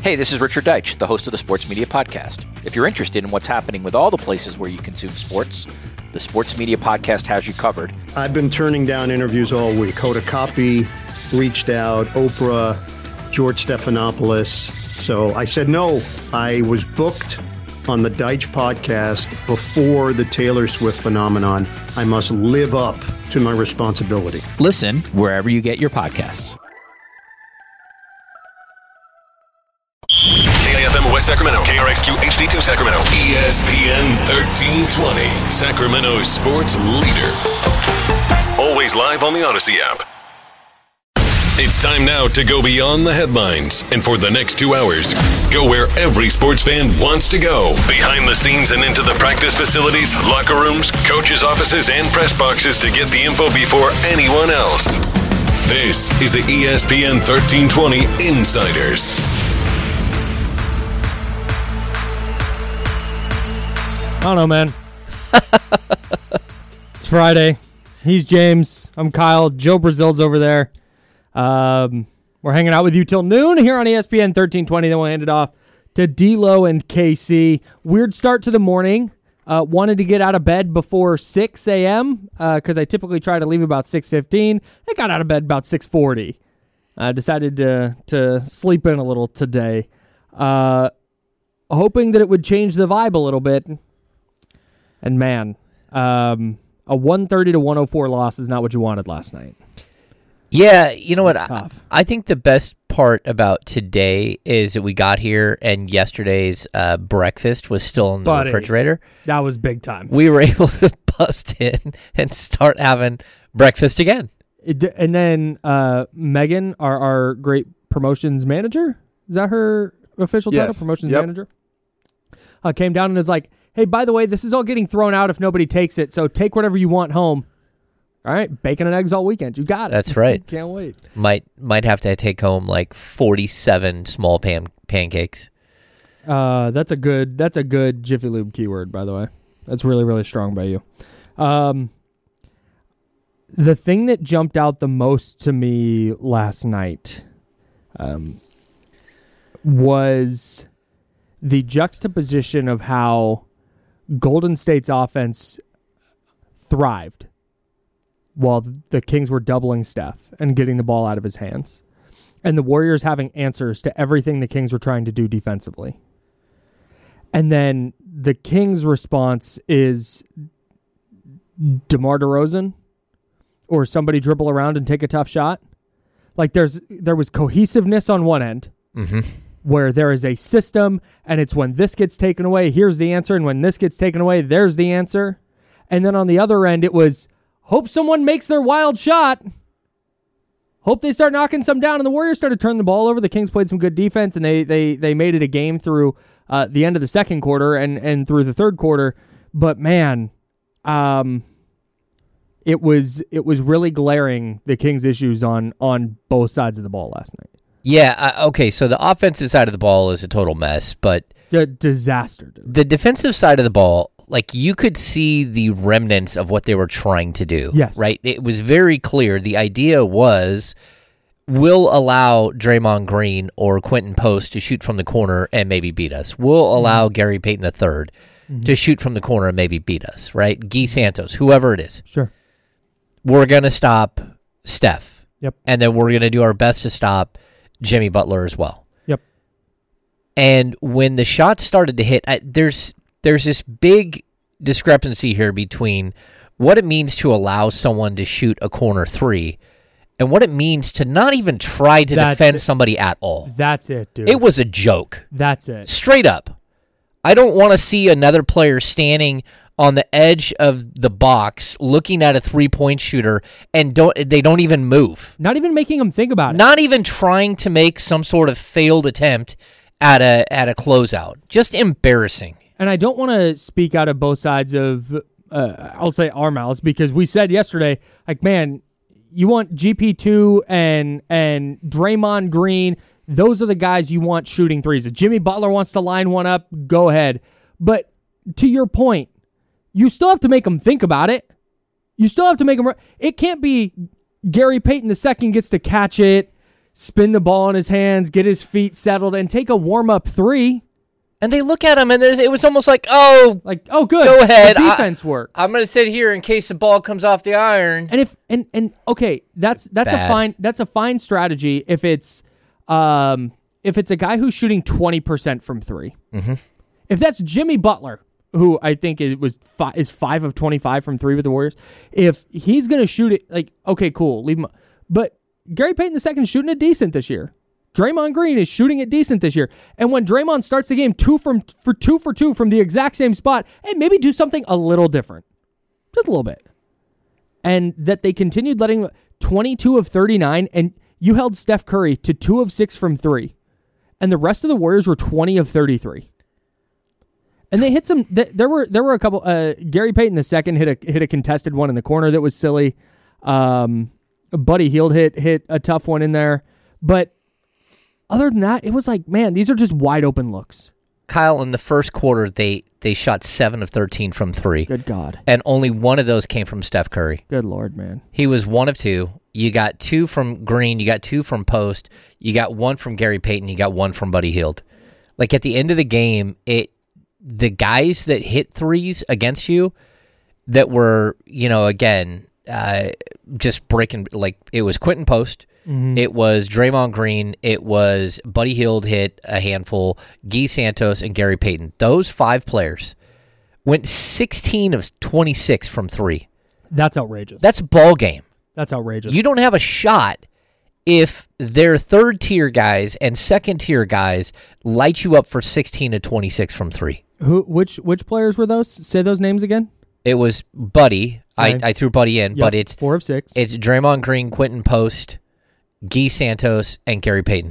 Hey, this is Richard Deitch, the host of the Sports Media Podcast. If you're interested in what's happening with all the places where you consume sports, the Sports Media Podcast has you covered. I've been turning down interviews all week. Hoda Kotb reached out, Oprah, George Stephanopoulos. So I said no. I was booked on the Deitch podcast before the Taylor Swift phenomenon. I must live up to my responsibility. Listen wherever you get your podcasts. KFM West Sacramento, KRXQ HD2 Sacramento, ESPN 1320, Sacramento's sports leader. Always live on the Odyssey app. It's time now to go beyond the headlines, and for the next 2 hours, go where every sports fan wants to go. Behind the scenes and into the practice facilities, locker rooms, coaches' offices, and press boxes to get the info before anyone else. This is the ESPN 1320 Insiders. I don't know, man. It's Friday. He's James. I'm Kyle. Joe Brazil's over there. We're hanging out with you till noon here on ESPN 1320. Then we'll hand it off to D-Lo and KC. Weird start to the morning. Wanted to get out of bed before 6 a.m. Because I typically try to leave about 6:15. I got out of bed about 6:40. Decided to sleep in a little today. Hoping that it would change the vibe a little bit. And man, a 130 to 104 loss is not what you wanted last night. Yeah, you know what? I think the best part about today is that we got here and yesterday's breakfast was still in the refrigerator. That was big time. We were able to bust in and start having breakfast again. And then Megan, our great promotions manager, is that her official title? Promotions manager? Came down and is like, hey, by the way, this is all getting thrown out if nobody takes it, so take whatever you want home. All right, bacon and eggs all weekend. You got it. That's right. Can't wait. Might have to take home like 47 small pancakes. That's a good Jiffy Lube keyword, by the way. That's really, really strong by you. The thing that jumped out the most to me last night was the juxtaposition of how Golden State's offense thrived while the Kings were doubling Steph and getting the ball out of his hands, and the Warriors having answers to everything the Kings were trying to do defensively. And then the Kings' response is DeMar DeRozan or somebody dribble around and take a tough shot. Like there was cohesiveness on one end, where there is a system, and it's when this gets taken away, here's the answer, and when this gets taken away, there's the answer. And then on the other end, it was, hope someone makes their wild shot. Hope they start knocking some down. And the Warriors started turning the ball over. The Kings played some good defense, and they made it a game through the end of the second quarter and through the third quarter. But man, it was really glaring, the Kings' issues on both sides of the ball last night. Yeah, okay, so the offensive side of the ball is a total mess, but disaster, dude. The defensive side of the ball, like, you could see the remnants of what they were trying to do. Yes. Right? It was very clear. The idea was, we'll allow Draymond Green or Quentin Post to shoot from the corner and maybe beat us. We'll allow Gary Payton III to shoot from the corner and maybe beat us, right? Guy Santos, whoever it is. Sure. We're going to stop Steph. Yep. And then we're going to do our best to stop Jimmy Butler as well. Yep. And when the shots started to hit, there's this big discrepancy here between what it means to allow someone to shoot a corner three and what it means to not even try to defend somebody at all. That's it, dude. It was a joke. That's it. Straight up. I don't want to see another player standing on the edge of the box looking at a three-point shooter and they don't even move. Not even making them think about it. Not even trying to make some sort of failed attempt at a closeout. Just embarrassing. And I don't want to speak out of both sides of, I'll say our mouths, because we said yesterday, like, man, you want GP2 and Draymond Green, those are the guys you want shooting threes. If Jimmy Butler wants to line one up, go ahead. But to your point, you still have to make them think about it. You still have to make them. It can't be Gary Payton II gets to catch it, spin the ball in his hands, get his feet settled, and take a warm-up three. And they look at him, and it was almost like, oh, good. Go ahead. The defense worked. I'm going to sit here in case the ball comes off the iron. And okay, that's a fine strategy if it's a guy who's shooting 20% from three. Mm-hmm. If that's Jimmy Butler, who I think is 5 of 25 from three with the Warriors, if he's going to shoot it, like, okay, cool, leave him. But Gary Payton II is shooting it decent this year. Draymond Green is shooting it decent this year. And when Draymond starts the game 2 for 2 from the exact same spot, hey, maybe do something a little different. Just a little bit. And that they continued letting 22 of 39, and you held Steph Curry to 2 of 6 from three. And the rest of the Warriors were 20 of 33. And they hit some. There were a couple. Gary Payton II hit a contested one in the corner that was silly. Buddy Hield hit a tough one in there. But other than that, it was like, man, these are just wide open looks. Kyle, in the first quarter, they shot 7 of 13 from three. Good God. And only one of those came from Steph Curry. Good Lord, man. He was 1 of 2. You got 2 from Green. You got 2 from Post. You got 1 from Gary Payton. You got 1 from Buddy Hield. Like, at the end of the game, the guys that hit threes against you that were, again, just breaking, like, it was Quentin Post. Mm-hmm. It was Draymond Green. It was Buddy Hield hit a handful, Guy Santos, and Gary Payton. Those 5 players went 16 of 26 from three. That's outrageous. That's ball game. That's outrageous. You don't have a shot if their third-tier guys and second-tier guys light you up for 16 to 26 from three. Which players were those? Say those names again. It was Buddy. Okay. I threw Buddy in, but it's 4 of 6. It's Draymond Green, Quentin Post, Guy Santos, and Gary Payton.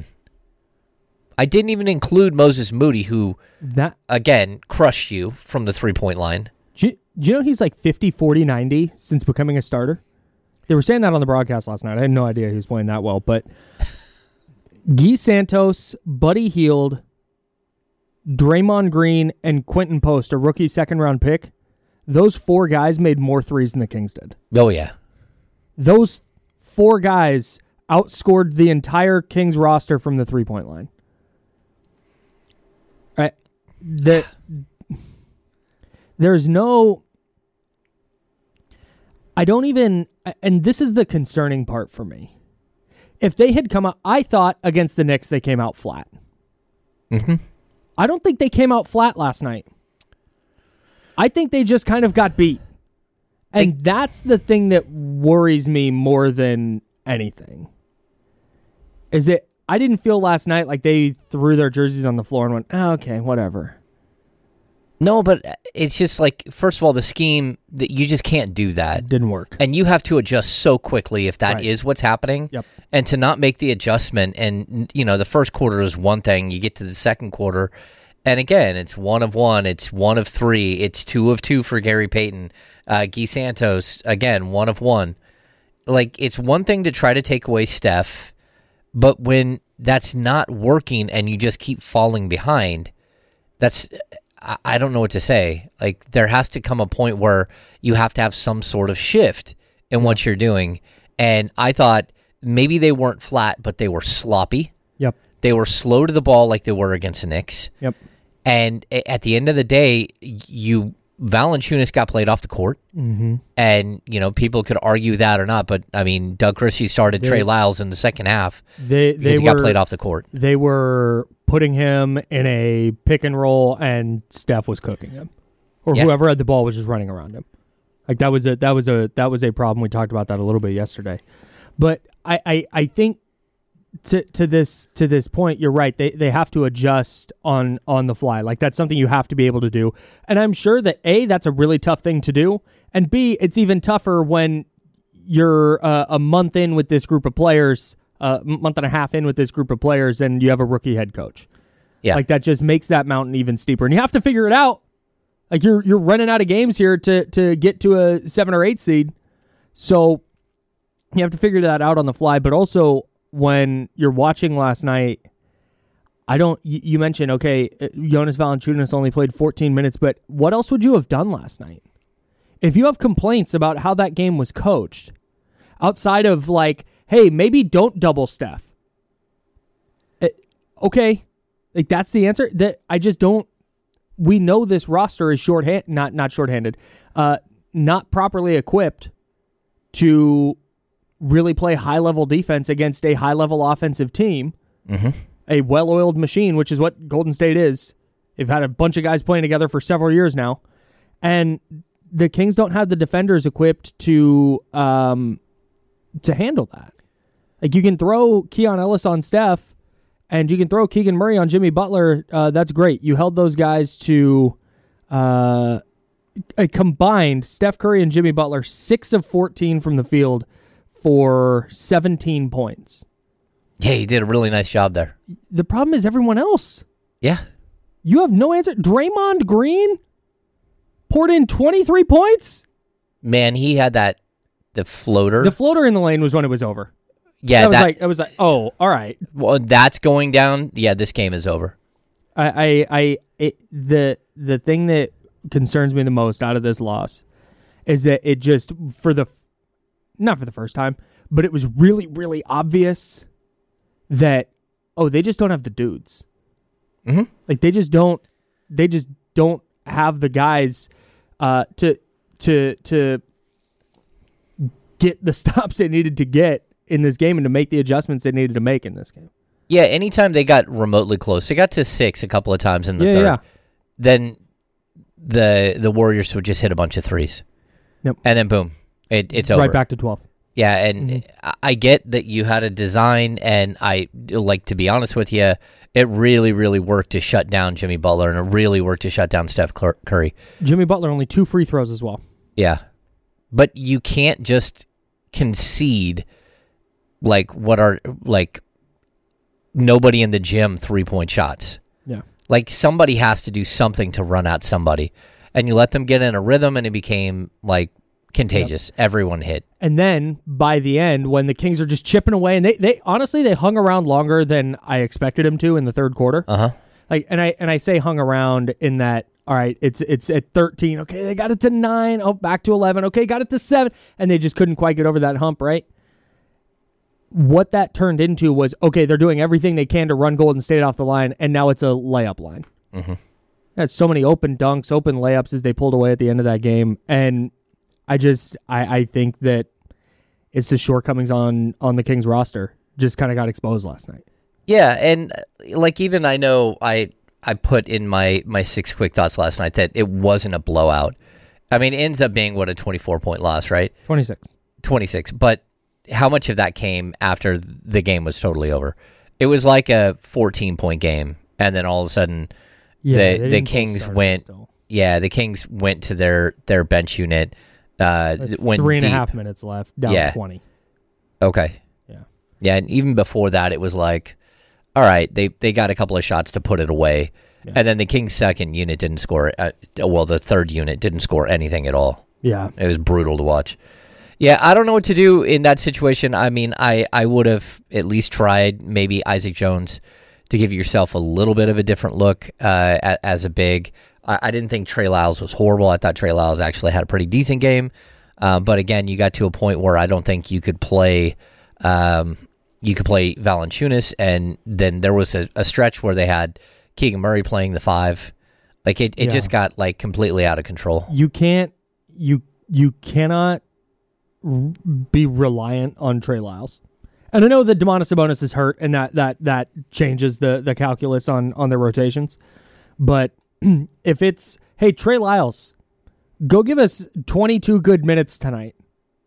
I didn't even include Moses Moody, who, again, crushed you from the three-point line. Do you know he's like 50, 40, 90 since becoming a starter? They were saying that on the broadcast last night. I had no idea he was playing that well. But Guy Santos, Buddy Hield, Draymond Green, and Quentin Post, a rookie second-round pick, those 4 guys made more threes than the Kings did. Oh, yeah. Those 4 guys outscored the entire Kings roster from the three-point line. All right. There's no... I don't even... And this is the concerning part for me. If they had come out... I thought against the Knicks they came out flat. Mm-hmm. I don't think they came out flat last night. I think they just kind of got beat. And that's the thing that worries me more than anything. Is that I didn't feel last night like they threw their jerseys on the floor and went, oh, okay, whatever. No, but it's just like, first of all, the scheme, that you just can't do that. It didn't work. And you have to adjust so quickly if that is what's happening. Yep. And to not make the adjustment, and, the first quarter is one thing. You get to the second quarter, and again, it's 1 of 1. It's 1 of 3. It's 2 of 2 for Gary Payton. Guy Santos, again, 1 of 1. Like, it's one thing to try to take away Steph, but when that's not working and you just keep falling behind, I don't know what to say. Like, there has to come a point where you have to have some sort of shift in what you're doing. And I thought maybe they weren't flat, but they were sloppy. Yep. They were slow to the ball like they were against the Knicks. Yep. And at the end of the day, Valanciunas got played off the court. Mm-hmm. And, people could argue that or not. But, I mean, Doug Christie started Trey Lyles in the second half because he got played off the court. They were putting him in a pick and roll, and Steph was cooking him. Or whoever had the ball was just running around him. Like, that was a problem. We talked about that a little bit yesterday. But I think to this point, you're right. They have to adjust on the fly. Like, that's something you have to be able to do. And I'm sure that A, that's a really tough thing to do, and B, it's even tougher when you're a month in with this group of players, month and a half in with this group of players, and you have a rookie head coach. Yeah, like that just makes that mountain even steeper, and you have to figure it out. Like, you're running out of games here to get to a 7 or 8 seed, so you have to figure that out on the fly. But also, when you're watching last night, you mentioned, okay, Jonas Valanciunas only played 14 minutes, but what else would you have done last night? If you have complaints about how that game was coached, outside of like, hey, maybe don't double Steph. okay, like that's the answer. That I just don't. We know this roster is not shorthanded, not properly equipped to really play high-level defense against a high-level offensive team, a well-oiled machine, which is what Golden State is. They've had a bunch of guys playing together for several years now, and the Kings don't have the defenders equipped to handle that. Like, you can throw Keon Ellis on Steph, and you can throw Keegan Murray on Jimmy Butler. That's great. You held those guys to a combined, Steph Curry and Jimmy Butler, 6 of 14 from the field for 17 points. Yeah, he did a really nice job there. The problem is everyone else. Yeah. You have no answer. Draymond Green poured in 23 points? Man, he had the floater. The floater in the lane was when it was over. Yeah, it was like, oh, all right. Well, that's going down. Yeah, this game is over. The thing that concerns me the most out of this loss is that it just not for the first time, but it was really, really obvious that they just don't have the dudes. Mm-hmm. Like they just don't have the guys to get the stops they needed to get in this game and to make the adjustments they needed to make in this game. Yeah, anytime they got remotely close, they got to 6 a couple of times in the third. Yeah. Then the Warriors would just hit a bunch of threes. Yep. And then boom, it's over. Right back to 12. Yeah, and I get that you had a design, and I like, to be honest with you, it really, really worked to shut down Jimmy Butler, and it really worked to shut down Steph Curry. Jimmy Butler only 2 free throws as well. Yeah. But you can't just concede like what are like nobody in the gym 3-point shots. Yeah. Like somebody has to do something to run at somebody. And you let them get in a rhythm and it became like contagious. Yep. Everyone hit. And then by the end, when the Kings are just chipping away, and they honestly they hung around longer than I expected them to in the third quarter. Uh-huh. Like and I say hung around in that, all right, it's at 13. Okay, they got it to 9. Oh, back to 11. Okay, got it to 7. And they just couldn't quite get over that hump, right? What that turned into was, okay, they're doing everything they can to run Golden State off the line, and now it's a layup line. Mm-hmm. That's so many open dunks, open layups as they pulled away at the end of that game. And I think that it's the shortcomings on the Kings roster just kind of got exposed last night. Yeah, and like even I know I put in my 6 quick thoughts last night that it wasn't a blowout. I mean, it ends up being, what, a 24-point loss, right? 26. But how much of that came after the game was totally over? It was like a 14-point game, and then all of a sudden the Kings went. Yeah, the Kings went to their bench unit. Went 3.5 minutes left, down 20. Okay. Yeah, and even before that, it was like, all right, they got a couple of shots to put it away. Yeah. And then the Kings' second unit didn't score. The third unit didn't score anything at all. Yeah. It was brutal to watch. Yeah, I don't know what to do in that situation. I mean, I would have at least tried maybe Isaac Jones to give yourself a little bit of a different look as a big. I didn't think Trey Lyles was horrible. I thought Trey Lyles actually had a pretty decent game. But again, you got to a point where I don't think you could play Valanciunas, and then there was a stretch where they had Keegan Murray playing the 5. Like it just got like completely out of control. You cannot be reliant on Trey Lyles. And I know that Domantas Sabonis is hurt, and that changes the calculus on their rotations. But if it's, hey, Trey Lyles, go give us 22 good minutes tonight,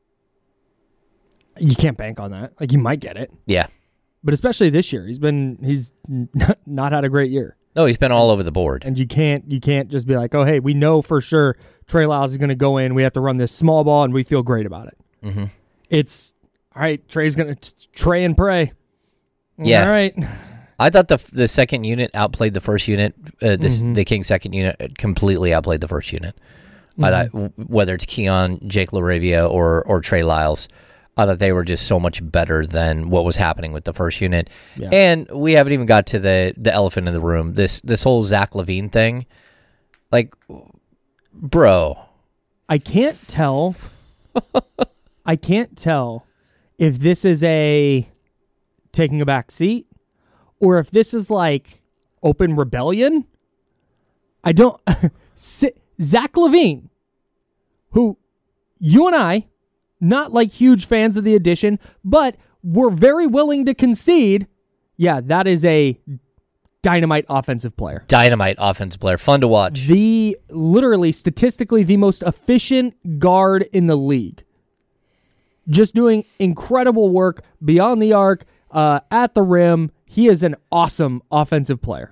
you can't bank on that. Like, you might get it. Yeah. But especially this year, he's not had a great year. No, he's been all over the board. And you can't just be like, oh, hey, we know for sure Trey Lyles is going to go in. We have to run this small ball, and we feel great about it. Mm-hmm. It's, all right, Trey's going to Trey and pray. Yeah. All right. I thought the second unit outplayed the first unit. The Kings' second unit completely outplayed the first unit. Mm-hmm. I thought, whether it's Keon, Jake LaRavia, or Trey Lyles, I thought they were just so much better than what was happening with the first unit. Yeah. And we haven't even got to the elephant in the room. This whole Zach LaVine thing. Like, bro. I can't tell. I can't tell if this is a taking a back seat or if this is like open rebellion. I don't. Zach LaVine, who you and I, not like huge fans of the addition, but we're very willing to concede, yeah, that is a dynamite offensive player. Dynamite offensive player. Fun to watch. Literally, statistically, the most efficient guard in the league. Just doing incredible work beyond the arc, at the rim. He is an awesome offensive player.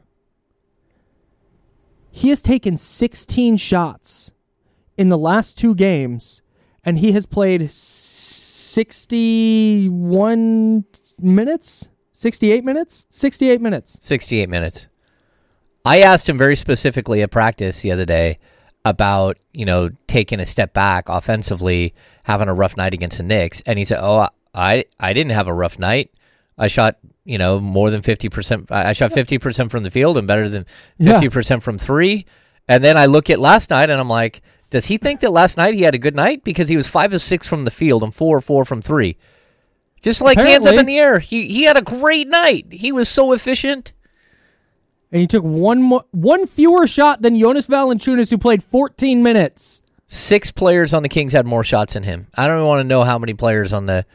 He has taken 16 shots in the last 2 games, and he has played 61 minutes? 68 minutes? 68 minutes. 68 minutes. I asked him very specifically at practice the other day about, taking a step back offensively, having a rough night against the Knicks. And he said, I didn't have a rough night. I shot, more than 50%. I shot 50% from the field and better than 50% from 3. And then I look at last night and I'm like, does he think that last night he had a good night? Because he was 5 of 6 from the field and 4 of 4 from 3. Just like hands up in the air. He had a great night. He was so efficient. And he took one fewer shot than Jonas Valanciunas, who played 14 minutes. 6 players on the Kings had more shots than him. I don't want to know how many players on the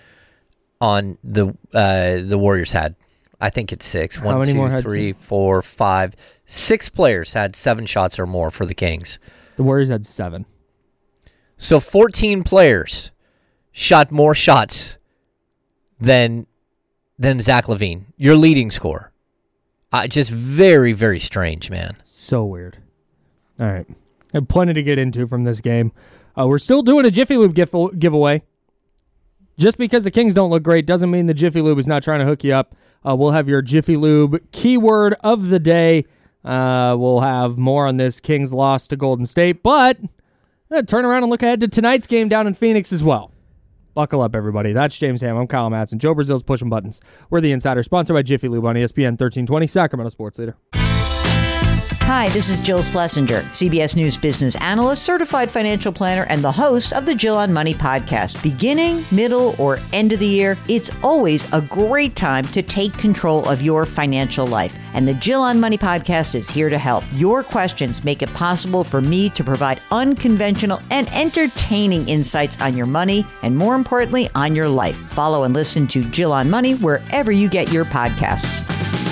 Warriors had. I think it's 6. How 1, many 2, more had 3, 4, 5. 6 players had 7 shots or more for the Kings. The Warriors had 7. So 14 players shot more shots than Zach LaVine, your leading scorer. Just very, very strange, man. So weird. All right. I have plenty to get into from this game. We're still doing a Jiffy Lube giveaway. Just because the Kings don't look great doesn't mean the Jiffy Lube is not trying to hook you up. We'll have your Jiffy Lube keyword of the day. We'll have more on this Kings loss to Golden State, but turn around and look ahead to tonight's game down in Phoenix as well. Buckle up, everybody. That's James Ham. I'm Kyle Madsen. Joe Brazil's pushing buttons. We're the Insider, sponsored by Jiffy Lube on ESPN 1320, Sacramento Sports Leader. Hi, this is Jill Schlesinger, CBS News business analyst, certified financial planner, and the host of the Jill on Money podcast. Beginning, middle, or end of the year, it's always a great time to take control of your financial life. And the Jill on Money podcast is here to help. Your questions make it possible for me to provide unconventional and entertaining insights on your money, and more importantly, on your life. Follow and listen to Jill on Money wherever you get your podcasts.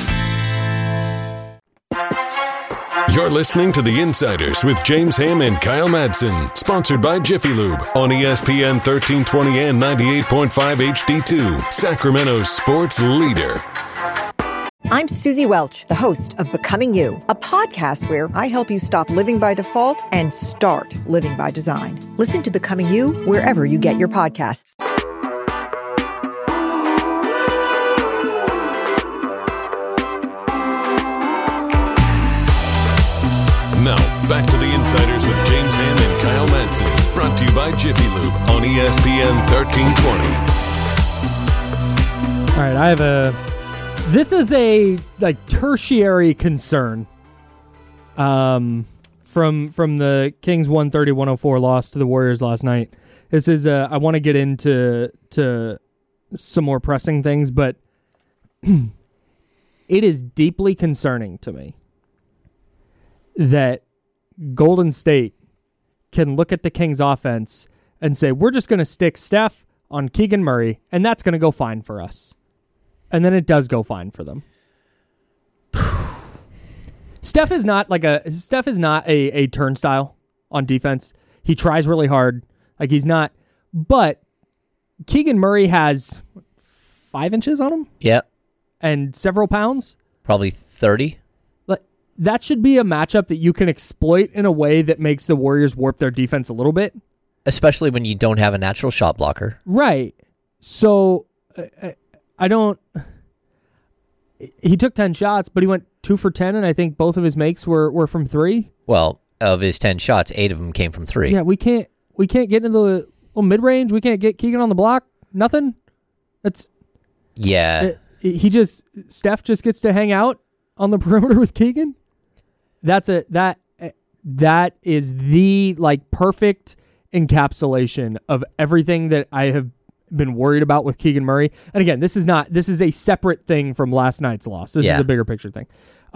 You're listening to The Insiders with James Ham and Kyle Madsen, sponsored by Jiffy Lube on ESPN 1320 and 98.5 HD2, Sacramento's sports leader. I'm Susie Welch, the host of Becoming You, a podcast where I help you stop living by default and start living by design. Listen to Becoming You wherever you get your podcasts. Now, back to The Insiders with James Ham and Kyle Madsen, brought to you by Jiffy Lube on ESPN 1320. All right, this is a tertiary concern from the Kings 130-104 loss to the Warriors last night. This is I want to get into some more pressing things, but it is deeply concerning to me that Golden State can look at the Kings offense and say, we're just going to stick Steph on Keegan Murray, and that's going to go fine for us. And then it does go fine for them. Steph is not a turnstile on defense. He tries really hard. He's not. But Keegan Murray has 5 inches on him? Yep. And several pounds? Probably 30. That should be a matchup that you can exploit in a way that makes the Warriors warp their defense a little bit. Especially when you don't have a natural shot blocker. Right. So, he took 10 shots, but he went 2 for 10, and I think both of his makes were from 3. Well, of his 10 shots, 8 of them came from 3. Yeah, we can't get into the little mid-range. We can't get Keegan on the block. Nothing. Steph just gets to hang out on the perimeter with Keegan. That is the perfect encapsulation of everything that I have been worried about with Keegan Murray. And again, this is a separate thing from last night's loss. This is a bigger picture thing.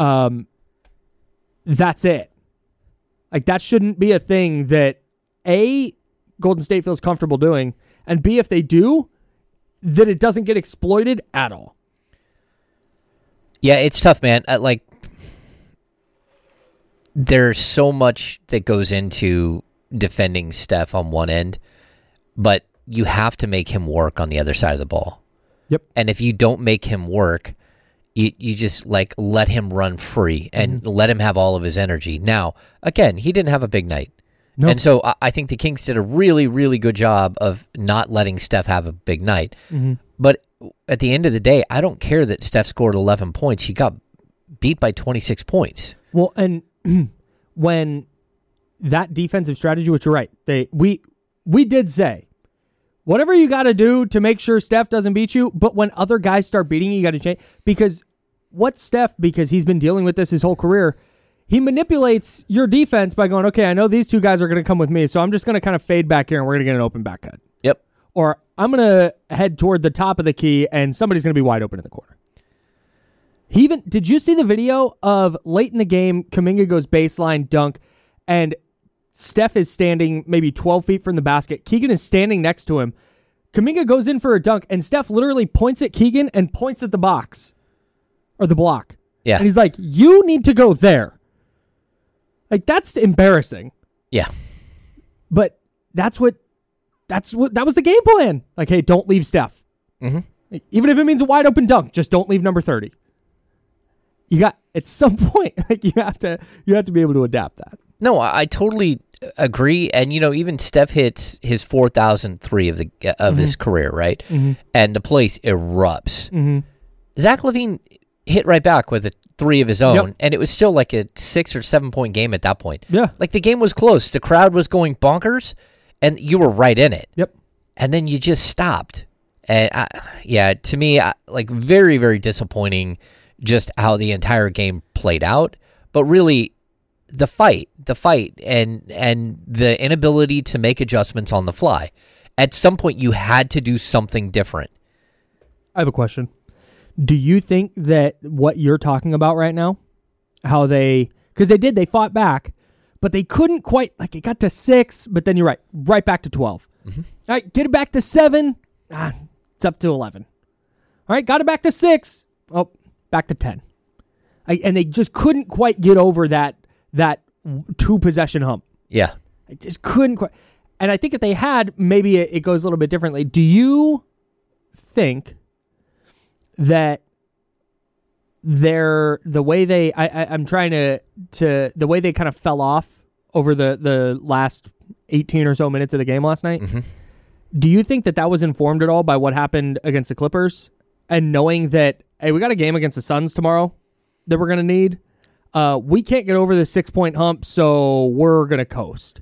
That's it. Like, that shouldn't be a thing that A, Golden State feels comfortable doing, and B, if they do, that it doesn't get exploited at all. Yeah, it's tough, man. There's so much that goes into defending Steph on one end, but you have to make him work on the other side of the ball. Yep. And if you don't make him work, you just let him run free and let him have all of his energy. Now, again, he didn't have a big night. Nope. And so I think the Kings did a really, really good job of not letting Steph have a big night. But at the end of the day, I don't care that Steph scored 11 points. He got beat by 26 points. Well, and when that defensive strategy, which you're right, we did say, whatever you got to do to make sure Steph doesn't beat you, but when other guys start beating you, you got to change. Because because he's been dealing with this his whole career, he manipulates your defense by going, okay, I know these two guys are going to come with me, so I'm just going to kind of fade back here and we're going to get an open back cut. Yep. Or I'm going to head toward the top of the key and somebody's going to be wide open in the corner. Did you see the video of late in the game, Kuminga goes baseline dunk, and Steph is standing maybe 12 feet from the basket. Keegan is standing next to him. Kuminga goes in for a dunk, and Steph literally points at Keegan and points at the box or the block. Yeah. And he's like, you need to go there. Like, that's embarrassing. Yeah. But that was the game plan. Like, hey, don't leave Steph. Like, even if it means a wide open dunk, just don't leave number 30. At some point, like, you have to be able to adapt that. No, I totally agree. And, even Steph hits his 4,003 of his career, right? And the place erupts. Zach LaVine hit right back with a 3 of his own, and it was still like a 6 or 7 point game at that point. Yeah. Like, the game was close. The crowd was going bonkers, and you were right in it. Yep. And then you just stopped. And, to me, very, very disappointing just how the entire game played out. But really, the fight, and the inability to make adjustments on the fly. At some point, you had to do something different. I have a question. Do you think that what you're talking about right now, how because they fought back, but they couldn't quite, like, it got to 6, but then you're right back to 12. All right, get it back to 7. It's up to 11. All right, got it back to 6. Oh, back to 10. And they just couldn't quite get over that 2-possession hump. Yeah. I just couldn't quite. And I think if they had, maybe it goes a little bit differently. Do you think that the way they kind of fell off over the last 18 or so minutes of the game last night? Do you think that was informed at all by what happened against the Clippers and knowing that, hey, we got a game against the Suns tomorrow that we're going to need? We can't get over the 6-point hump, so we're going to coast.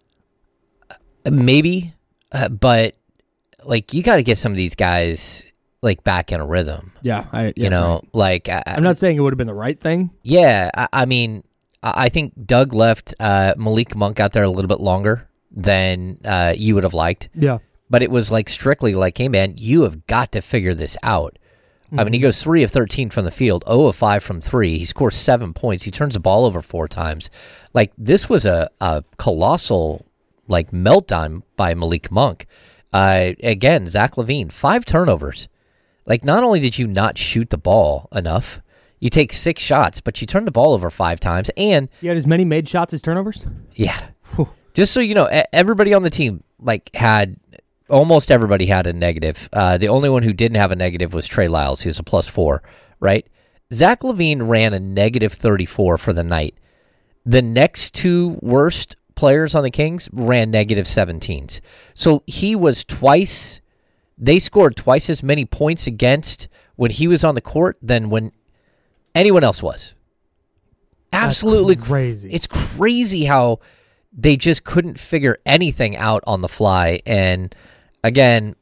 Maybe, but you got to get some of these guys back in a rhythm. Yeah, I'm not saying it would have been the right thing. Yeah, I mean, I think Doug left Malik Monk out there a little bit longer than you would have liked. Yeah, but it was strictly hey man, you have got to figure this out. I mean, he goes 3 of 13 from the field, 0 of 5 from 3. He scores 7 points. He turns the ball over 4 times. This was a colossal meltdown by Malik Monk. Again, Zach LaVine, 5 turnovers. Not only did you not shoot the ball enough, you take 6 shots, but you turn the ball over 5 times, and you had as many made shots as turnovers? Yeah. Whew. Just so you know, everybody on the team almost everybody had a negative. The only one who didn't have a negative was Trey Lyles, who's a +4, right? Zach LaVine ran a -34 for the night. The next 2 worst players on the Kings ran -17s. So he was they scored twice as many points against when he was on the court than when anyone else was. Absolutely crazy. It's crazy how they just couldn't figure anything out on the fly. And again,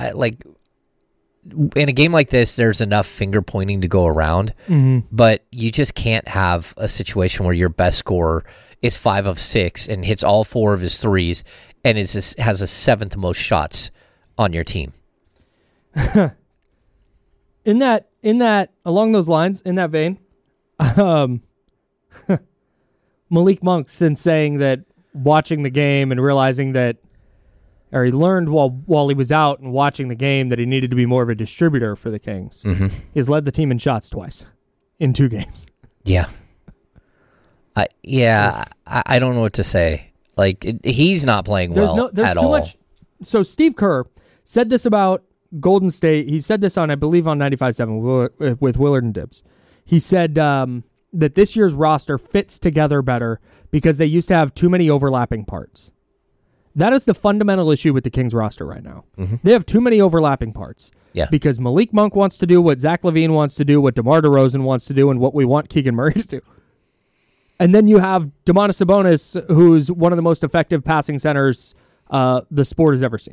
in a game like this, there's enough finger pointing to go around, but you just can't have a situation where your best scorer is 5 of 6 and hits all 4 of his threes and has the 7th most shots on your team. In that, along those lines, in that vein, Malik Monk, since saying that watching the game and realizing that, or he learned while he was out and watching the game that he needed to be more of a distributor for the Kings. He's led the team in shots twice in 2 games. Yeah. I don't know what to say. Like, he's not playing well there's at too all. much. So Steve Kerr said this about Golden State. He said this on, I believe, on 95.7 with Willard and Dibbs. He said that this year's roster fits together better because they used to have too many overlapping parts. That is the fundamental issue with the Kings roster right now. They have too many overlapping parts. Yeah. Because Malik Monk wants to do what Zach LaVine wants to do, what DeMar DeRozan wants to do, and what we want Keegan Murray to do. And then you have Domantas Sabonis, who's one of the most effective passing centers the sport has ever seen.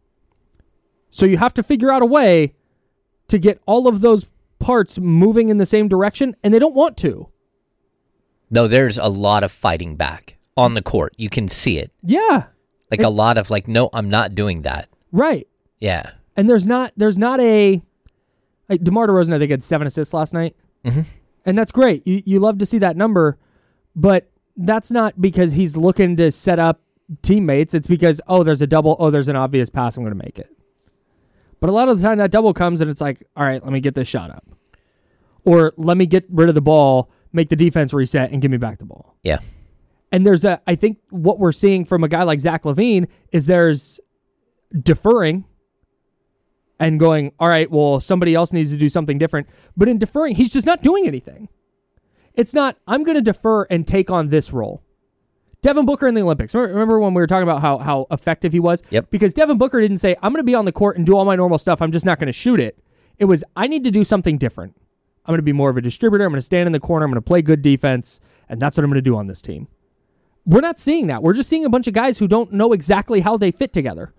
So you have to figure out a way to get all of those parts moving in the same direction, and they don't want to. No, there's a lot of fighting back on the court. You can see it. Yeah. Like a lot of no, I'm not doing that. Right. Yeah. And there's not a DeMar DeRozan, I think, had 7 assists last night. And that's great. You love to see that number, but that's not because he's looking to set up teammates. It's because, there's a double, there's an obvious pass, I'm going to make it. But a lot of the time that double comes and it's like, all right, let me get this shot up. Or let me get rid of the ball, make the defense reset, and give me back the ball. Yeah. And I think what we're seeing from a guy like Zach LaVine is there's deferring and going, all right, well, somebody else needs to do something different. But in deferring, he's just not doing anything. It's not, I'm going to defer and take on this role. Devin Booker in the Olympics. Remember when we were talking about how effective he was? Yep. Because Devin Booker didn't say, I'm going to be on the court and do all my normal stuff. I'm just not going to shoot it. It was, I need to do something different. I'm going to be more of a distributor. I'm going to stand in the corner. I'm going to play good defense. And that's what I'm going to do on this team. We're not seeing that. We're just seeing a bunch of guys who don't know exactly how they fit together.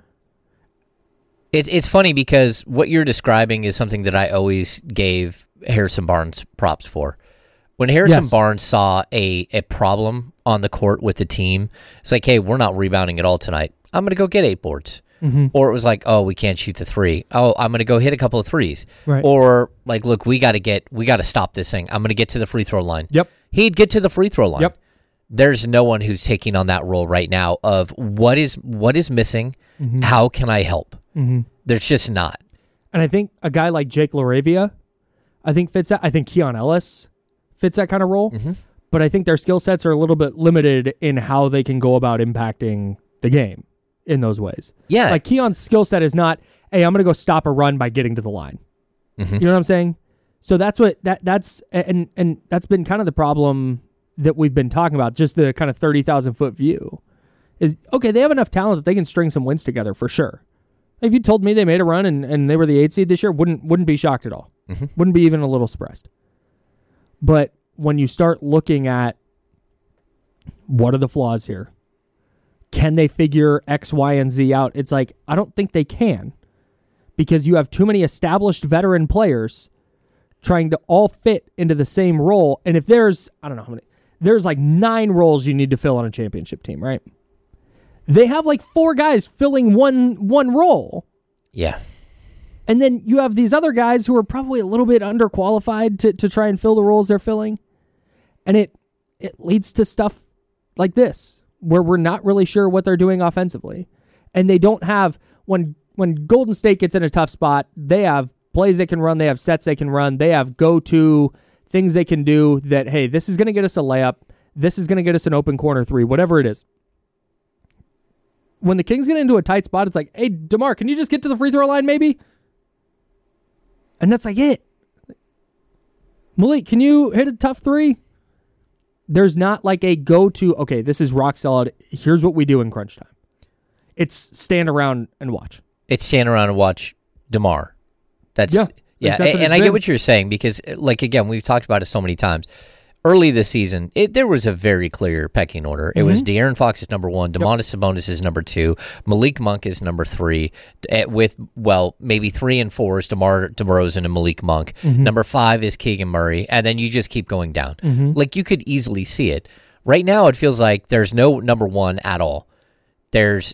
It's funny because what you're describing is something that I always gave Harrison Barnes props for. When Harrison Barnes saw a problem on the court with the team, it's like, hey, we're not rebounding at all tonight. I'm going to go get 8 boards. Or it was like, oh, we can't shoot the 3. Oh, I'm going to go hit a couple of 3s. Right. Or like, look, we got to stop this thing. I'm going to get to the free throw line. Yep. He'd get to the free throw line. Yep. There's no one who's taking on that role right now of what is missing. How can I help? There's just not. And I think a guy like Jake LaRavia, I think fits that. I think Keon Ellis fits that kind of role. But I think their skill sets are a little bit limited in how they can go about impacting the game in those ways. Yeah. Like Keon's skill set is not, hey, I'm going to go stop a run by getting to the line. You know what I'm saying? So that's what that's and that's been kind of the problem that we've been talking about, just the kind of 30,000 foot view is, okay, they have enough talent that they can string some wins together for sure. If you told me they made a run and they were the 8 seed this year, wouldn't be shocked at all. Wouldn't be even a little surprised. But when you start looking at what are the flaws here, can they figure X, Y, and Z out? It's like, I don't think they can, because you have too many established veteran players trying to all fit into the same role. And if there's, I don't know how many, there's like 9 roles you need to fill on a championship team, right? They have like 4 guys filling one role. Yeah. And then you have these other guys who are probably a little bit underqualified to try and fill the roles they're filling. And it leads to stuff like this, where we're not really sure what they're doing offensively. And they don't have, when Golden State gets in a tough spot, they have plays they can run, they have sets they can run, they have go-to things they can do that, hey, this is going to get us a layup, this is going to get us an open corner 3, whatever it is. When the Kings get into a tight spot, it's like, hey, DeMar, can you just get to the free throw line maybe? And that's like it. Malik, can you hit a tough 3? There's not like a go-to, okay, this is rock solid, here's what we do in crunch time. It's stand around and watch. It's stand around and watch DeMar. That's and I get what you're saying, because, like, again, we've talked about it so many times. Early this season, there was a very clear pecking order. It was De'Aaron Fox is number 1, Domantas Sabonis is number 2, Malik Monk is number 3, with, well, maybe 3 and 4 is DeMar DeRozan and Malik Monk. Number 5 is Keegan Murray, and then you just keep going down. Like, you could easily see it. Right now, it feels like there's no number 1 at all. There's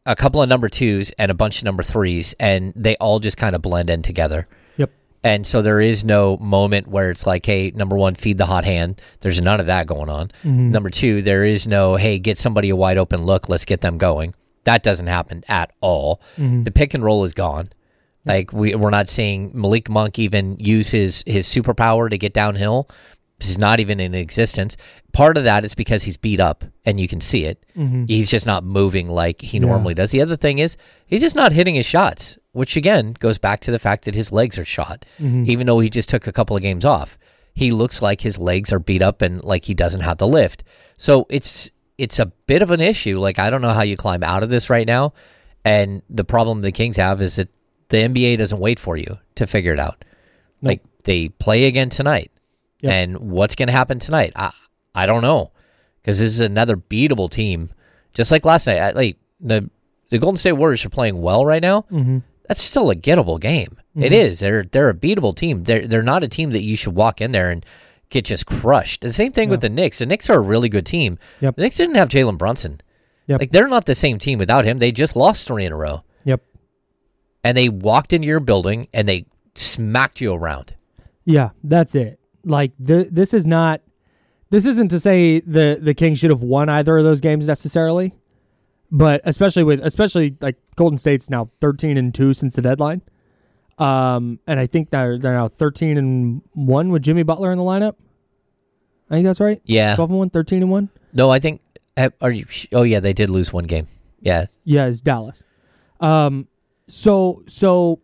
a couple of number 2s and a bunch of number 3s, and they all just kind of blend in together. Yep. And so there is no moment where it's like, hey, number 1, feed the hot hand. There's none of that going on. Number 2, there is no, hey, get somebody a wide open look. Let's get them going. That doesn't happen at all. The pick and roll is gone. Like we're not seeing Malik Monk even use his superpower to get downhill. This is not even in existence. Part of that is because he's beat up, and you can see it. He's just not moving like he normally does. The other thing is he's just not hitting his shots, which again goes back to the fact that his legs are shot. Even though he just took a couple of games off, he looks like his legs are beat up and like he doesn't have the lift. So it's a bit of an issue. Like, I don't know how you climb out of this right now. And the problem the Kings have is that the NBA doesn't wait for you to figure it out. Nope. Like, they play again tonight. Yep. And what's going to happen tonight? I don't know, because this is another beatable team. Just like last night, like the Golden State Warriors are playing well right now. That's still a gettable game. It is. They're a beatable team. They're not a team that you should walk in there and get just crushed. The same thing with the Knicks. The Knicks are a really good team. Yep. The Knicks didn't have Jalen Brunson. Yep. Like, they're not the same team without him. They just lost 3 in a row. Yep. And they walked into your building and they smacked you around. Yeah, that's it. Like, this isn't to say the Kings should have won either of those games necessarily, but especially like Golden State's now 13-2 since the deadline, and I think they're now 13-1 with Jimmy Butler in the lineup. I think that's right. Yeah, 12-1, 13-1. No, I think. Are you? Oh yeah, they did lose one game. Yeah, it's Dallas. So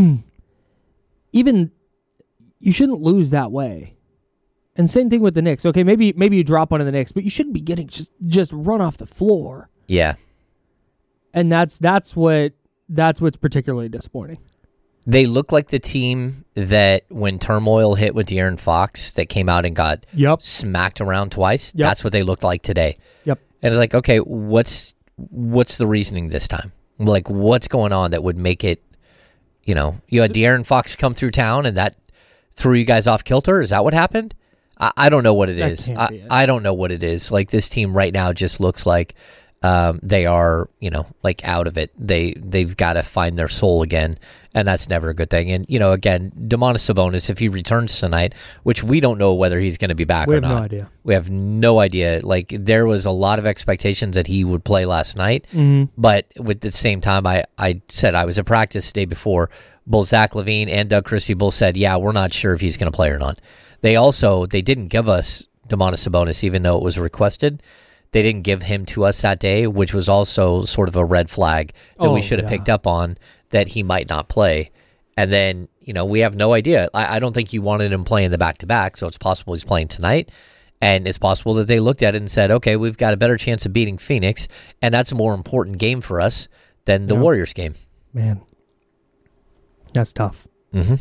even you shouldn't lose that way. And same thing with the Knicks. Okay, maybe you drop one of the Knicks, but you shouldn't be getting just run off the floor. Yeah. And that's what's particularly disappointing. They look like the team that when turmoil hit with De'Aaron Fox that came out and got smacked around twice. Yep. That's what they looked like today. Yep. And it's like, okay, what's the reasoning this time? Like, what's going on that would make it, you had De'Aaron Fox come through town and that threw you guys off kilter? Is that what happened? I don't know what it is. I don't know what it is. Like, this team right now just looks like they are, like out of it. They've got to find their soul again, and that's never a good thing. And, again, Domantas Sabonis, if he returns tonight, which we don't know whether he's going to be back or not. We have no idea. We have no idea. Like, there was a lot of expectations that he would play last night, but with the same time, I said I was at practice the day before. Both Zach LaVine and Doug Christie both said, yeah, we're not sure if he's going to play or not. They didn't give us Domantas Sabonis, even though it was requested. They didn't give him to us that day, which was also sort of a red flag that we should have picked up on, that he might not play. And then, we have no idea. I don't think you wanted him playing the back-to-back, so it's possible he's playing tonight. And it's possible that they looked at it and said, okay, we've got a better chance of beating Phoenix, and that's a more important game for us than the Warriors game. Man, that's tough. Mm-hmm.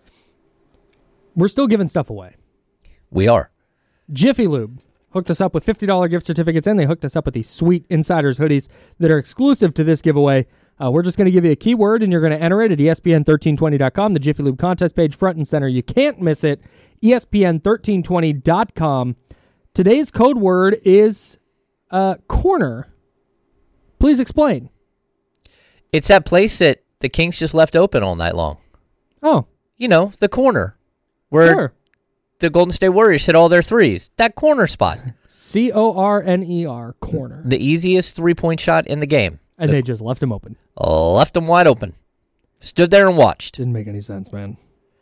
We're still giving stuff away. We are. Jiffy Lube hooked us up with $50 gift certificates, and they hooked us up with these sweet Insiders hoodies that are exclusive to this giveaway. We're just going to give you a keyword, and you're going to enter it at ESPN1320.com, the Jiffy Lube contest page, front and center. You can't miss it. ESPN1320.com. Today's code word is corner. Please explain. It's that place that the Kings just left open all night long. Oh. The corner. Where the Golden State Warriors hit all their threes. That corner spot. CORNER, corner. The easiest three-point shot in the game. And they just left him open. Left him wide open. Stood there and watched. Didn't make any sense, man.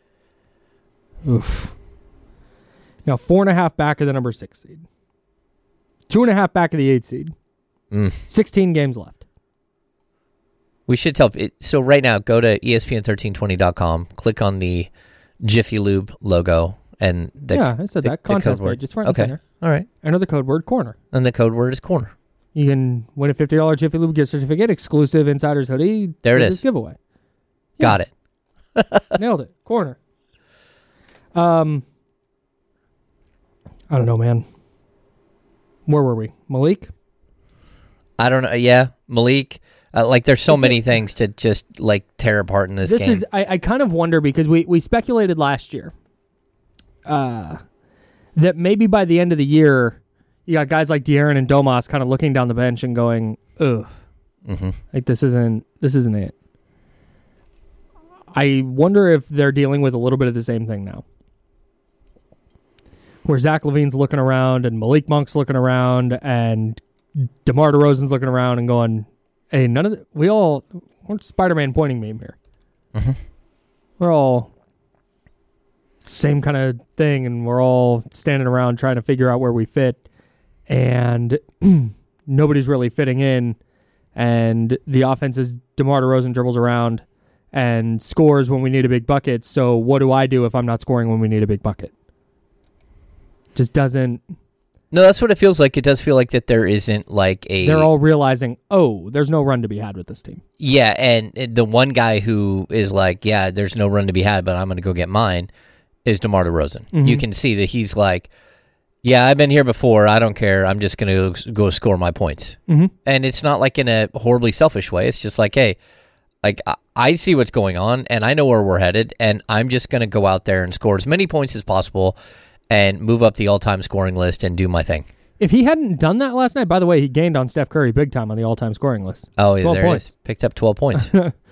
Oof. Now, 4.5 back of the number 6 seed. 2.5 back of the 8 seed. 16 games left. We should tell. So right now, go to ESPN1320.com, click on the Jiffy Lube logo, and I said that contest page. It's front and center. All right. Enter the code word corner. And the code word is corner. You can win a $50 Jiffy Lube gift certificate, exclusive Insiders hoodie. There it is. This giveaway. Got it. Nailed it. Corner. I don't know, man. Where were we? Malik? I don't know. Yeah, Malik. There's so many things to just tear apart in this game. I kind of wonder, because we speculated last year that maybe by the end of the year, you got guys like De'Aaron and Domas kind of looking down the bench and going, ugh. Like this isn't it. I wonder if they're dealing with a little bit of the same thing now, where Zach LaVine's looking around and Malik Monk's looking around and DeMar DeRozan's looking around and going, "Hey, we're Spider-Man pointing meme here. We're all same kind of thing, and we're all standing around trying to figure out where we fit, and nobody's really fitting in. And the offense is DeMar DeRozan dribbles around and scores when we need a big bucket. So what do I do if I'm not scoring when we need a big bucket? Just doesn't. No, that's what it feels like. It does feel like that there isn't like a... They're all realizing, there's no run to be had with this team. Yeah, and the one guy who is like, yeah, there's no run to be had, but I'm going to go get mine, is DeMar DeRozan. Mm-hmm. You can see that he's like, yeah, I've been here before. I don't care. I'm just going to go score my points. Mm-hmm. And it's not like in a horribly selfish way. It's just like, hey, like I see what's going on, and I know where we're headed, and I'm just going to go out there and score as many points as possible and move up the all-time scoring list and do my thing. If he hadn't done that last night, by the way, he gained on Steph Curry big time on the all-time scoring list. Oh, yeah, there points. it is. Picked up 12 points.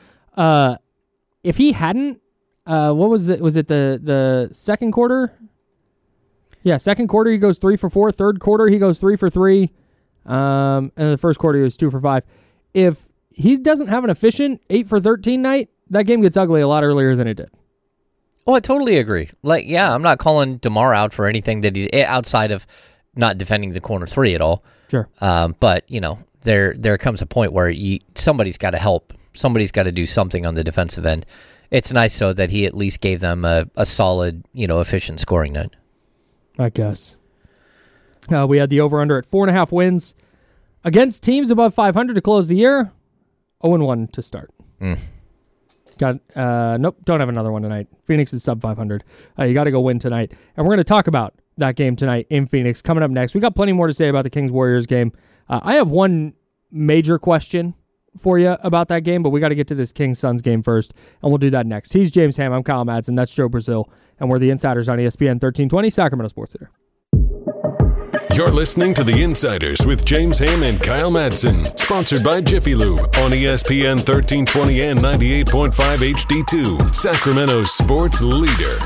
If he hadn't, what was it? Was it the second quarter? Yeah, second quarter he goes 3 for 4. Third quarter he goes 3 for 3. And the first quarter he was 2 for 5. If he doesn't have an efficient 8 for 13 night, that game gets ugly a lot earlier than it did. Oh, I totally agree. Like, yeah, I'm not calling DeMar out for anything that he outside of not defending the corner three at all. Sure. But there comes a point where somebody's got to help. Somebody's got to do something on the defensive end. It's nice though that he at least gave them a solid, efficient scoring night. I guess. We had the over/under at 4.5 wins against teams above 500 to close the year. 0-1 to start. Nope, don't have another one tonight. Phoenix is sub 500. You got to go win tonight. And we're going to talk about that game tonight in Phoenix coming up next. We got plenty more to say about the Kings-Warriors game. I have one major question for you about that game, but we got to get to this Kings-Suns game first, and we'll do that next. He's James Ham. I'm Kyle Madsen. That's Joe Brazil, and we're the Insiders on ESPN 1320, Sacramento Sports Leader. You're listening to The Insiders with James Ham and Kyle Madsen, sponsored by Jiffy Lube on ESPN 1320 and 98.5 HD2, Sacramento's sports leader.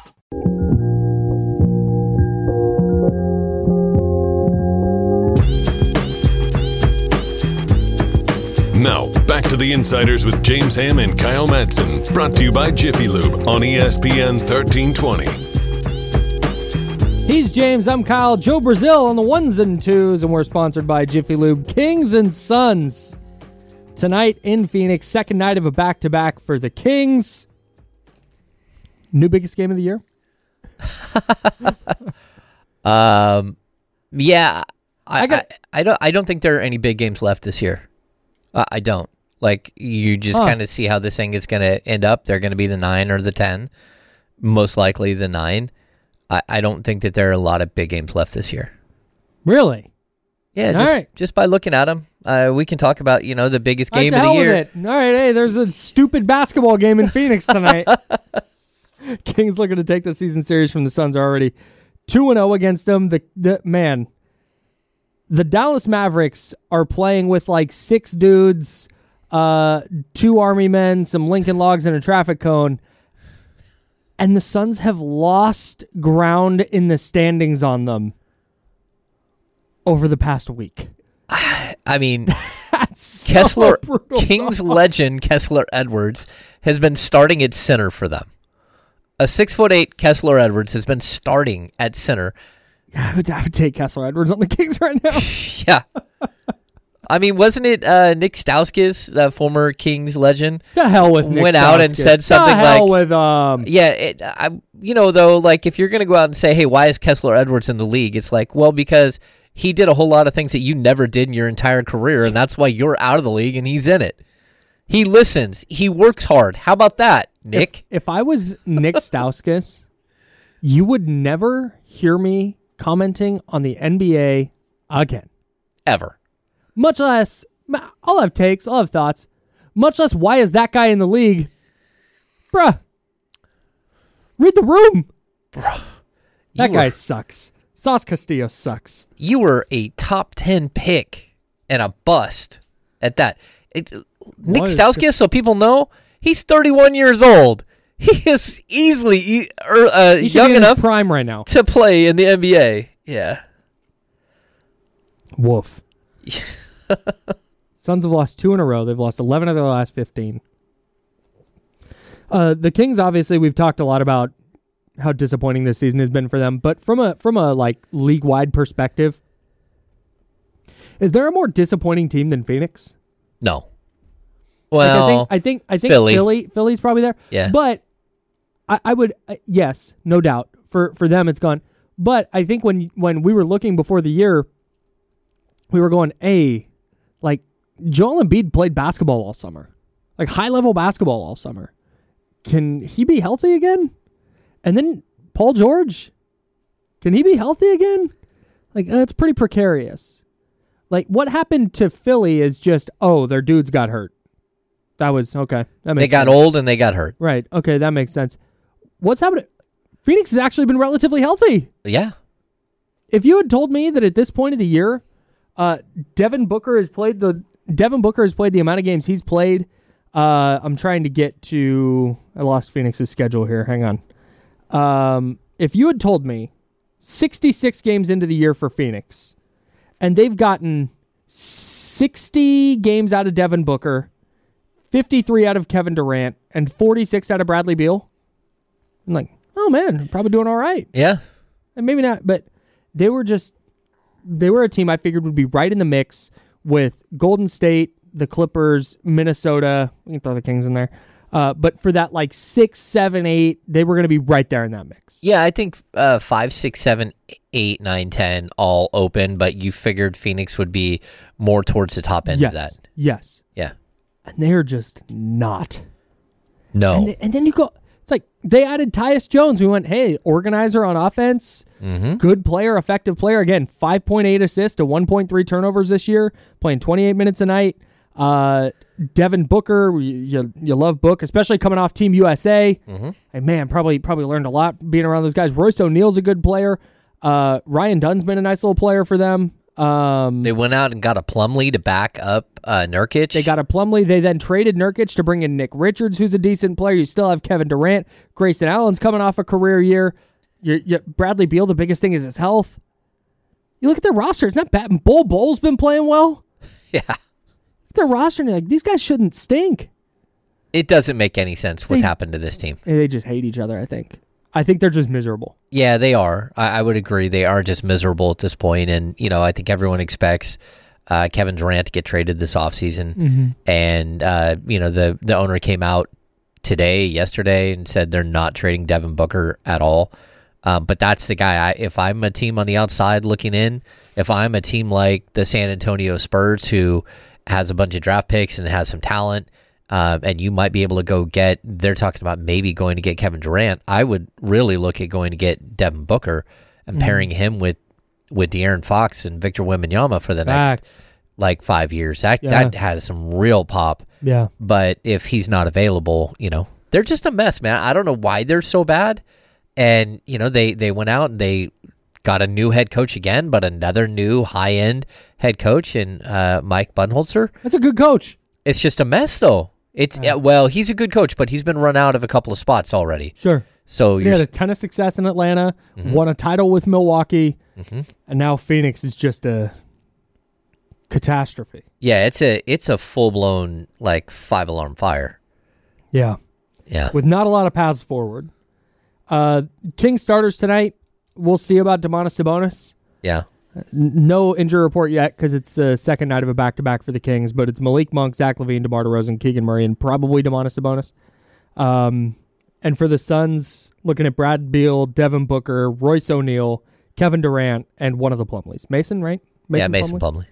Now, back to The Insiders with James Ham and Kyle Madsen, brought to you by Jiffy Lube on ESPN 1320. He's James, I'm Kyle, Joe Brazil on the ones and twos, and we're sponsored by Jiffy Lube. Kings and Suns tonight in Phoenix, second night of a back-to-back for the Kings. New biggest game of the year? Yeah, I don't think there are any big games left this year. I don't. Like, you just kind of see how this thing is going to end up. They're going to be the 9 or the 10, most likely the 9. I don't think that there are a lot of big games left this year. Really? Yeah, just by looking at them, we can talk about, the biggest game of the year. With it. All right, hey, there's a stupid basketball game in Phoenix tonight. Kings looking to take the season series from the Suns already. 2-0 against them. The Dallas Mavericks are playing with like 6 dudes, 2 Army men, some Lincoln Logs, and a traffic cone. And the Suns have lost ground in the standings on them over the past week. I mean, so Kings legend Kessler Edwards has been starting at center for them. A 6'8" Kessler Edwards has been starting at center. I would take Kessler Edwards on the Kings right now. Yeah. I mean, wasn't it Nick Stauskas, the former Kings legend? To hell with Nick went Stauskas. Out and said something to hell with though, like if you're going to go out and say, hey, why is Kessler Edwards in the league? It's like, well, because he did a whole lot of things that you never did in your entire career, and that's why you're out of the league and he's in it. He listens. He works hard. How about that, Nick? If I was Nick Stauskas, you would never hear me commenting on the NBA again. Ever. Much less, I'll have takes, I'll have thoughts. Much less, why is that guy in the league? Bruh. Read the room. Bruh. That guy sucks. Sauce Castillo sucks. You were a top 10 pick and a bust. at that. Nick is Stauskas, so people know, he's 31 years old. He is easily He should young be in his enough prime right now. to play in the NBA. Yeah. Woof. Suns have lost 2 in a row. They've lost 11 of their last 15. The Kings, obviously, we've talked a lot about how disappointing this season has been for them. But from a like league-wide perspective, is there a more disappointing team than Phoenix? No. Well, like I think Philly. Philly's probably there. Yeah. But I would yes, no doubt. For them it's gone. But I think when we were looking before the year, we were going, hey, like Joel Embiid played basketball all summer. Like high-level basketball all summer. Can he be healthy again? And then Paul George, can he be healthy again? Like that's pretty precarious. Like what happened to Philly is just, oh, their dudes got hurt. That was okay. That makes they got sense. old and they got hurt. Right. Okay, that makes sense. What's happened? Phoenix has actually been relatively healthy. Yeah. If you had told me that at this point of the year, Devin Booker has played the amount of games he's played. I'm trying to get to. I lost Phoenix's schedule here. Hang on. If you had told me 66 games into the year for Phoenix, and they've gotten 60 games out of Devin Booker, 53 out of Kevin Durant, and 46 out of Bradley Beal, I'm like, oh man, probably doing all right. Yeah. And maybe not, but they were a team I figured would be right in the mix with Golden State, the Clippers, Minnesota. We can throw the Kings in there. But for that like 6, 7, 8, they were going to be right there in that mix. Yeah, I think 5, 6, 7, 8, 9, 10 all open, but you figured Phoenix would be more towards the top end of that. Yes. Yeah. And they're just not. No. And then you go, it's like they added Tyus Jones. We went, hey, organizer on offense, good player, effective player. Again, 5.8 assists to 1.3 turnovers this year, playing 28 minutes a night. Devin Booker, you love Book, especially coming off Team USA. And man, probably learned a lot being around those guys. Royce O'Neal's a good player. Ryan Dunn's been a nice little player for them. They went out and got a Plumlee to back up Nurkic. They got a Plumlee. They then traded Nurkic to bring in Nick Richards, who's a decent player. You still have Kevin Durant. Grayson Allen's coming off a career year. Bradley Beal, the biggest thing is his health. You look at their roster. It's not bad. Bull's been playing well. Yeah. Look at their roster, and you're like, these guys shouldn't stink. It doesn't make any sense what's happened to this team. They just hate each other, I think. I think they're just miserable. Yeah, they are. I would agree. They are just miserable at this point. And, I think everyone expects Kevin Durant to get traded this offseason. And, the owner came out yesterday, and said they're not trading Devin Booker at all. But that's the guy. If I'm a team on the outside looking in, if I'm a team like the San Antonio Spurs who has a bunch of draft picks and has some talent, and you might be able to go get, they're talking about maybe going to get Kevin Durant. I would really look at going to get Devin Booker and pairing him with De'Aaron Fox and Victor Wembanyama for the next 5 years. That has some real pop. Yeah. But if he's not available, they're just a mess, man. I don't know why they're so bad. And, they went out and they got a new head coach again, but another new high-end head coach in Mike Budenholzer. That's a good coach. It's just a mess, though. He's a good coach, but he's been run out of a couple of spots already. Sure. So he had a ton of success in Atlanta, won a title with Milwaukee, and now Phoenix is just a catastrophe. Yeah, it's a full-blown 5-alarm fire. Yeah. Yeah. With not a lot of paths forward. King starters tonight. We'll see about Domantas Sabonis. Yeah. No injury report yet because it's the second night of a back-to-back for the Kings, but it's Malik Monk, Zach LaVine, DeMar DeRozan, Keegan Murray, and probably Domantas Sabonis. And for the Suns, looking at Brad Beal, Devin Booker, Royce O'Neal, Kevin Durant, and one of the Plumlees. Mason, right? Mason Plumlee.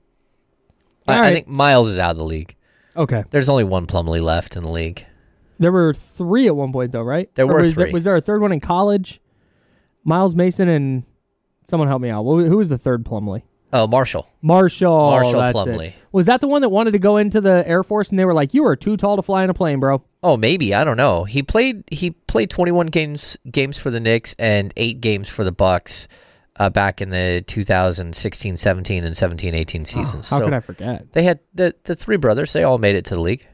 All I right. think Miles is out of the league. Okay. There's only one Plumlee left in the league. There were 3 at one point, though, right? There were 3. Was there a third one in college? Miles Mason and someone help me out. Who was the third Plumlee? Oh, Marshall. Marshall that's Plumlee. It. Was that the one that wanted to go into the Air Force and they were like, you are too tall to fly in a plane, bro? Oh, maybe. I don't know. He played 21 games for the Knicks and 8 games for the Bucks back in the 2016-17 and 17-18 seasons. How could I forget? They had the three brothers. They all made it to the league.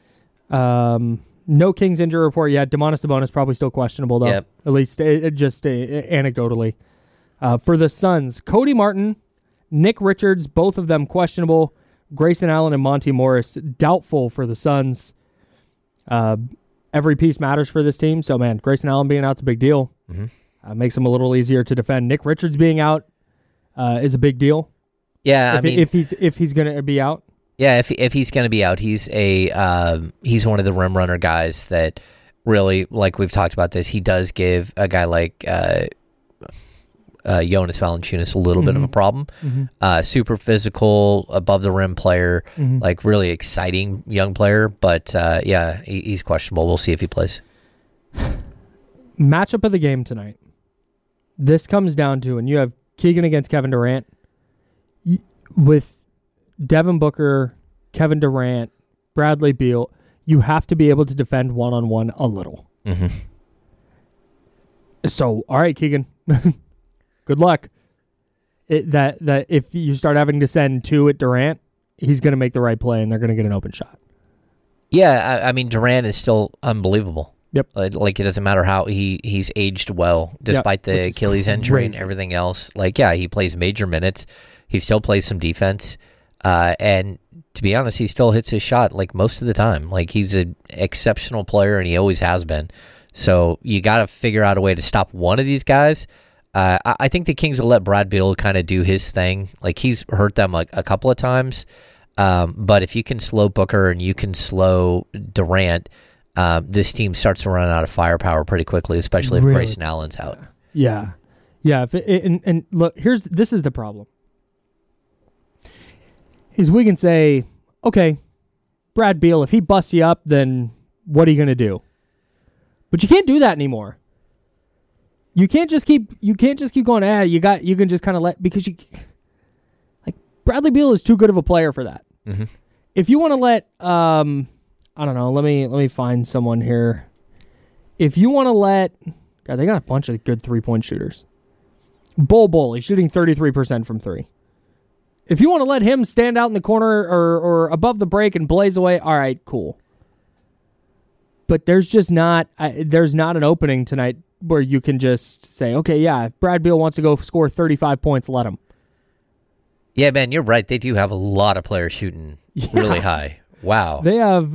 No Kings injury report yet. Domantas Sabonis probably still questionable, though. Yep. At least anecdotally. For the Suns, Cody Martin, Nick Richards, both of them questionable. Grayson Allen and Monty Morris, doubtful for the Suns. Every piece matters for this team. So, man, Grayson Allen being out's a big deal. Mm-hmm. Makes him a little easier to defend. Nick Richards being out is a big deal. Yeah, if he's going to be out. Yeah, if he's going to be out, he's one of the rim runner guys that really, like we've talked about this, he does give a guy like Jonas Valanciunas a little bit of a problem. Super physical, above the rim player, like really exciting young player. But yeah, he's questionable. We'll see if he plays. Matchup of the game tonight. This comes down to, and you have Keegan against Kevin Durant with Devin Booker, Kevin Durant, Bradley Beal. You have to be able to defend one-on-one a little. So, all right, Keegan. Good luck. That if you start having to send two at Durant, he's going to make the right play and they're going to get an open shot. Yeah, I mean, Durant is still unbelievable. Yep. Like, it doesn't matter how he's aged well, despite the Achilles injury and everything else. Like, yeah, he plays major minutes. He still plays some defense. And to be honest, he still hits his shot like most of the time. Like, he's an exceptional player and he always has been. So you got to figure out a way to stop one of these guys. I think the Kings will let Brad Beal kind of do his thing. Like, he's hurt them like a couple of times. But if you can slow Booker and you can slow Durant, this team starts to run out of firepower pretty quickly, especially if Grayson Allen's out. Yeah. Yeah. And look, this is the problem. Is we can say, okay, Brad Beal, if he busts you up, then what are you going to do? But you can't do that anymore. You can't just keep going, you can just kind of because Bradley Beal is too good of a player for that. If you want to let I don't know, let me find someone here. If you want to let God, they got a bunch of good 3-point shooters. Bol, he's shooting 33% from 3. If you want to let him stand out in the corner or above the break and blaze away, all right, cool. But there's just not an opening tonight where you can just say, okay, yeah, if Brad Beal wants to go score 35 points, let him. Yeah, man, you're right. They do have a lot of players shooting really high. Wow. They have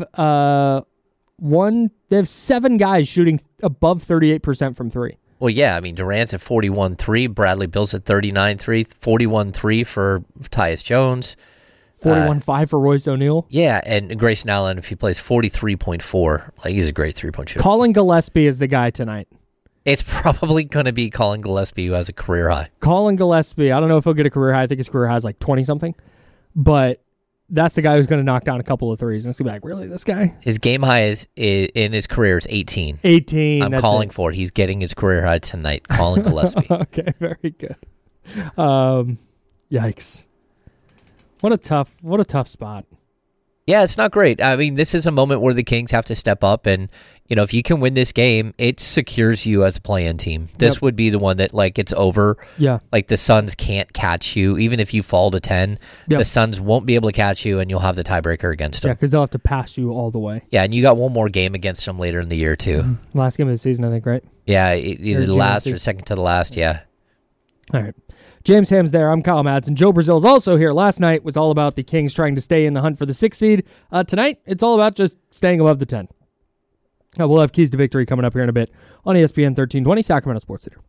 they have 7 guys shooting above 38% from 3. Well, yeah, I mean, Durant's at 41.3, Bradley Beal's at 39.3, 41.3 for Tyus Jones. 41.5 for Royce O'Neal. Yeah, and Grayson Allen, if he plays 43.4, like, he's a great 3-point shooter. Colin Gillespie is the guy tonight. It's probably going to be Colin Gillespie who has a career high. Colin Gillespie, I don't know if he'll get a career high. I think his career high is like 20-something. But that's the guy who's going to knock down a couple of threes. And it's going to be like, really, this guy? His game high is in his career is 18. 18. I'm calling for it. He's getting his career high tonight. Colin Gillespie. Okay, very good. Yikes. What a tough spot. Yeah, it's not great. I mean, this is a moment where the Kings have to step up, and if you can win this game, it secures you as a play-in team. This would be the one that, like, it's over. Yeah. Like, the Suns can't catch you. Even if you fall to 10, the Suns won't be able to catch you, and you'll have the tiebreaker against them. Yeah, because they'll have to pass you all the way. Yeah, and you got one more game against them later in the year, too. Last game of the season, I think, right? Yeah, either the last or second to the last, yeah. All right. James Ham's there. I'm Kyle Madsen. Joe Brazil's also here. Last night was all about the Kings trying to stay in the hunt for the 6th seed. Tonight, it's all about just staying above the 10. We'll have keys to victory coming up here in a bit on ESPN 1320, Sacramento Sports Leader.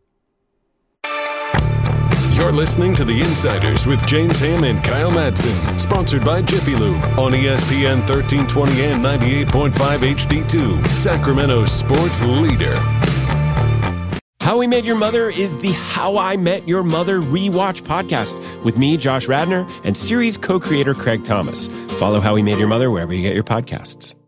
You're listening to The Insiders with James Ham and Kyle Madsen, sponsored by Jiffy Lube on ESPN 1320 and 98.5 HD2, Sacramento Sports Leader. How We Met Your Mother is the How I Met Your Mother rewatch podcast with me, Josh Radnor, and series co-creator Craig Thomas. Follow How We Met Your Mother wherever you get your podcasts.